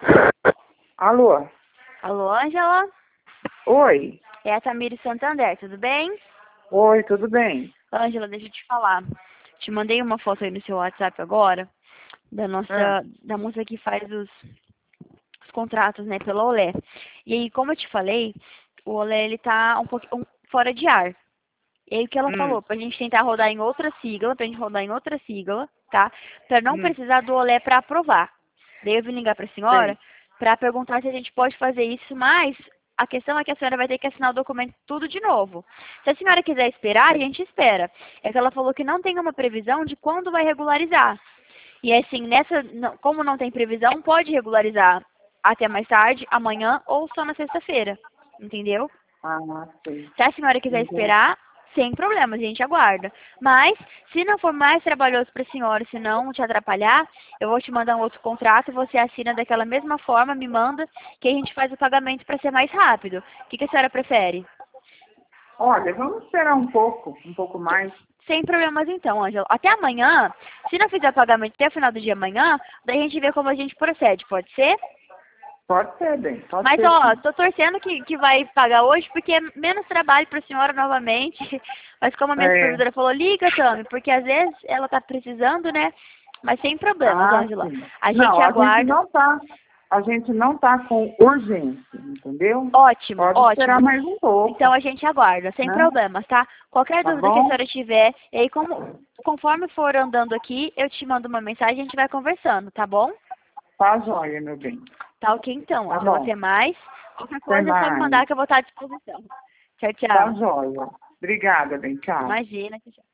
Alô? Alô, Ângela? Oi. É a Tamires Santander, tudo bem? Oi, tudo bem? Ângela, deixa eu te falar. Te mandei uma foto aí no seu WhatsApp agora, Ah, da moça que faz os contratos, né, pela Olé. E aí, como eu te falei, o Olé, ele tá um pouco fora de ar. E aí, o que ela hum, falou? Pra gente tentar rodar em outra sigla, tá? Pra não hum. precisar do Olé pra aprovar. Daí eu vim ligar pra senhora Sei. pra perguntar se a gente pode fazer isso, mas a questão é que a senhora vai ter que assinar o documento tudo de novo. Se a senhora quiser esperar, a Sei. gente espera. É que ela falou que não tem uma previsão de quando vai regularizar. E assim, como não tem previsão, pode regularizar até mais tarde, amanhã ou só na sexta-feira. Entendeu? Ah, sei. Se a senhora quiser Entendi. esperar, sem problemas, a gente aguarda. Mas, se não for mais trabalhoso para a senhora, se não te atrapalhar, eu vou te mandar um outro contrato e você assina daquela mesma forma, me manda, que a gente faz o pagamento para ser mais rápido. O que a senhora prefere? Olha, vamos esperar um pouco mais. Sem problemas então, Ângela. Até amanhã, se não fizer pagamento até o final do dia amanhã, daí a gente vê como a gente procede, pode ser? Pode ser, bem. Pode Mas, ser, ó, sim. tô torcendo que vai pagar hoje, porque é menos trabalho pra senhora novamente. Mas como a minha É. supervisora falou, liga, Tami, porque às vezes ela tá precisando, né? Mas sem problemas, Ah, Ângela. sim. A gente Não, aguarda. a gente não tá com urgência, entendeu? Ótimo, Pode esperar ótimo. mais um Então pouco, a gente aguarda, sem né? problemas, tá? Qualquer Tá dúvida que a bom? senhora tiver, e aí conforme for andando aqui, eu te mando uma mensagem e a gente vai conversando, tá bom? Tá joia, meu bem. Tá ok então, Tá Ângela. bom. Até mais. Qualquer Até coisa é só me mais. mandar que eu vou estar à disposição. Tchau, Tá tchau. joia. Obrigada, bem. Tchau. Imagina, tchau, tchau.